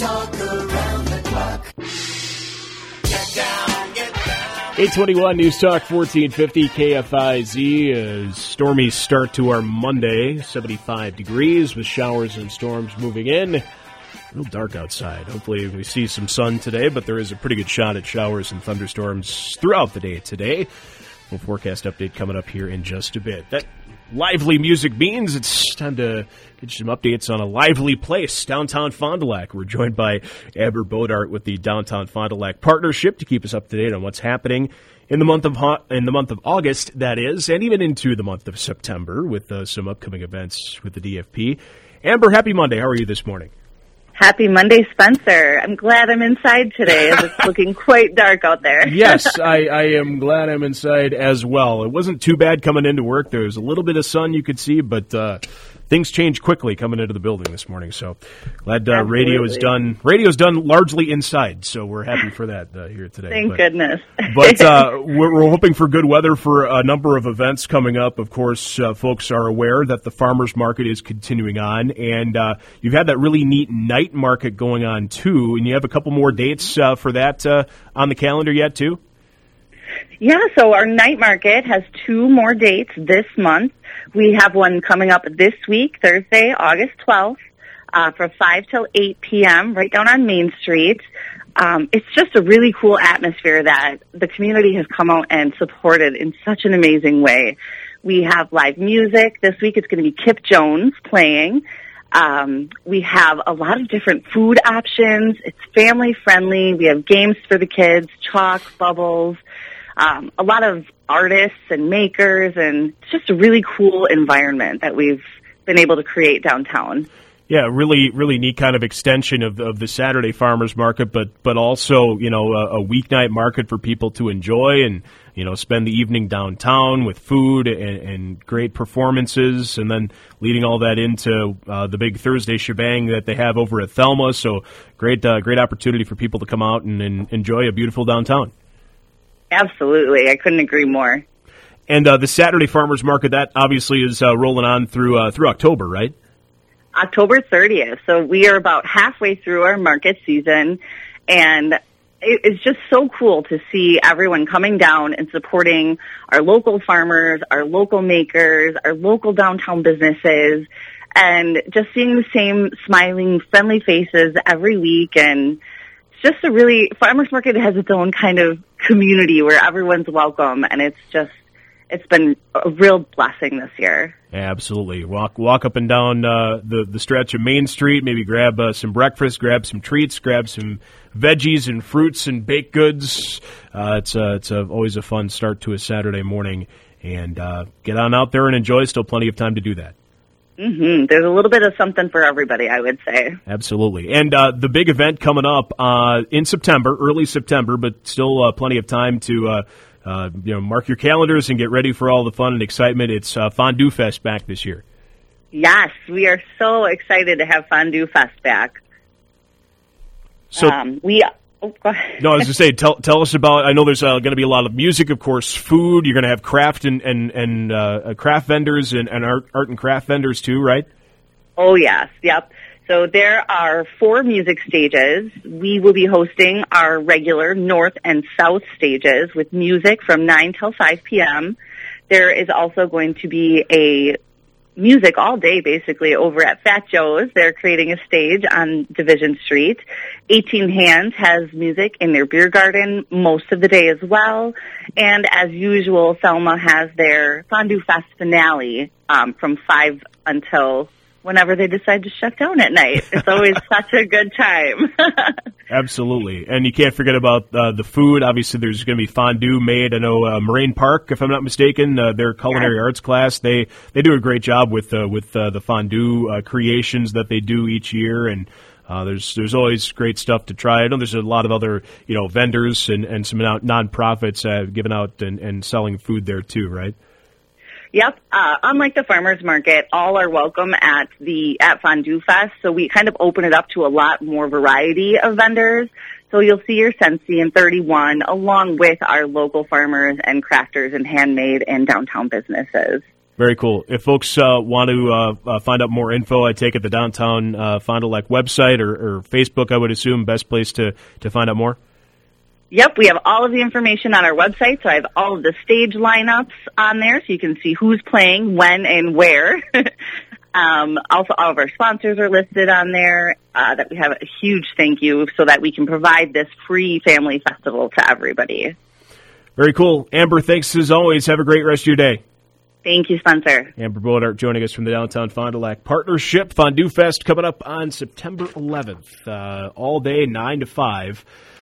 talk around the clock. Get down, get down. 821 News Talk 1450 KFIZ. A stormy start to our Monday. 75 degrees with showers and storms moving in. Real dark outside. Hopefully we see some sun today, but there is a pretty good shot at showers and thunderstorms throughout the day today. Full forecast update coming up here in just a bit. That lively music means it's time to get you some updates on a lively place, downtown Fond du Lac. We're joined by Amber Bodart with the Downtown Fond du Lac Partnership to keep us up to date on what's happening in the month of August, that is, and even into the month of September with some upcoming events with the DFP. Amber, happy Monday. How are you this morning? Happy Monday, Spencer. I'm glad I'm inside today as it's looking quite dark out there. Yes, I am glad I'm inside as well. It wasn't too bad coming into work. There was a little bit of sun you could see, but things changed quickly coming into the building this morning. So glad radio is done. Radio's done largely inside, so we're happy for that here today. Thank goodness. But we're hoping for good weather for a number of events coming up. Of course, folks are aware that the farmers market is continuing on, and you've had that really neat night market going on too, and you have a couple more dates for that on the calendar yet too? Yeah, so our night market has 2 more dates this month. We have one coming up this week, Thursday, August 12th, from 5 till 8 p.m. right down on Main Street. It's just a really cool atmosphere that the community has come out and supported in such an amazing way. We have live music. This week it's going to be Kip Jones playing. We have a lot of different food options. It's family friendly. We have games for the kids, chalk, bubbles, a lot of artists and makers, and it's just a really cool environment that we've been able to create downtown. Yeah, really, really neat kind of extension of the Saturday farmers market, but also, a weeknight market for people to enjoy and, spend the evening downtown with food and great performances, and then leading all that into the big Thursday shebang that they have over at Thelma. So great opportunity for people to come out and enjoy a beautiful downtown. Absolutely. I couldn't agree more. And the Saturday farmers market, that obviously is rolling on through October, right? October 30th. So we are about halfway through our market season, and it's just so cool to see everyone coming down and supporting our local farmers, our local makers, our local downtown businesses, and just seeing the same smiling, friendly faces every week. And it's just farmers market has its own kind of community where everyone's welcome, and it's been a real blessing this year. Absolutely. Walk up and down the stretch of Main Street, maybe grab some breakfast, grab some treats, grab some veggies and fruits and baked goods. It's always a fun start to a Saturday morning, and get on out there and enjoy. Still plenty of time to do that. Mm-hmm. There's a little bit of something for everybody, I would say. Absolutely. And the big event coming up in September, early September, but still plenty of time to mark your calendars and get ready for all the fun and excitement. It's Fondue Fest back this year. Yes, we are so excited to have Fondue Fest back. So go ahead. No, I was going to say, tell us about. I know there's going to be a lot of music, of course, food. You're going to have craft and craft vendors and art and craft vendors too, right? Oh yes, yep. So there are 4 music stages. We will be hosting our regular north and south stages with music from 9 till 5 p.m. There is also going to be a music all day, basically, over at Fat Joe's. They're creating a stage on Division Street. 18 Hands has music in their beer garden most of the day as well. And as usual, Thelma has their Fondue Fest finale from 5 until whenever they decide to shut down at night. It's always such a good time. Absolutely. And you can't forget about the food. Obviously, there's going to be fondue made. I know Moraine Park, if I'm not mistaken, their culinary arts class, they do a great job with the fondue creations that they do each year. And there's always great stuff to try. I know there's a lot of other vendors and some nonprofits giving out and selling food there too, right? Yep. Unlike the farmers market, all are welcome at Fondue Fest. So we kind of open it up to a lot more variety of vendors. So you'll see your Sensi and 31 along with our local farmers and crafters and handmade and downtown businesses. Very cool. If folks want to find out more info, I take it the Downtown Fond du Lac website or Facebook, I would assume, best place to find out more? Yep, we have all of the information on our website, so I have all of the stage lineups on there, so you can see who's playing, when, and where. Also, all of our sponsors are listed on there, that we have a huge thank you so that we can provide this free family festival to everybody. Very cool. Amber, thanks as always. Have a great rest of your day. Thank you, Spencer. Amber Bodart joining us from the Downtown Fond du Lac Partnership. Fondue Fest coming up on September 11th, all day, 9 to 5.